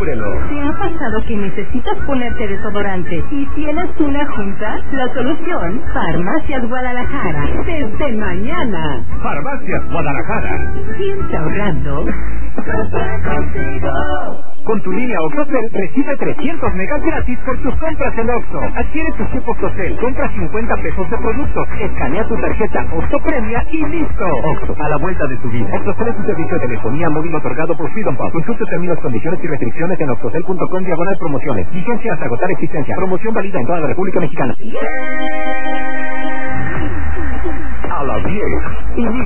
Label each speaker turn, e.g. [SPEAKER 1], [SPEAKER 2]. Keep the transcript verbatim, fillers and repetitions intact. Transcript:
[SPEAKER 1] descúbrelo.
[SPEAKER 2] ¿Te ha pasado que necesitas ponerte desodorante y tienes una junta? La solución, Farmacias Guadalajara. Desde mañana.
[SPEAKER 1] Farmacias Guadalajara.
[SPEAKER 2] Siempre ahorrando.
[SPEAKER 1] Con tu línea OxoCell recibe trescientos megas gratis por tus compras en Oxxo. Adquiere tu chip OxoCell, compra cincuenta pesos de productos, escanea tu tarjeta Oxxo Premia y listo. Oxxo, a la vuelta de tu vida. OxoCell es un servicio de telefonía móvil otorgado por Freedom Pub. Consulte términos, condiciones y restricciones en oxocell punto com diagonal promociones. Vigencia hasta agotar existencia. Promoción válida en toda la República Mexicana. A las diez.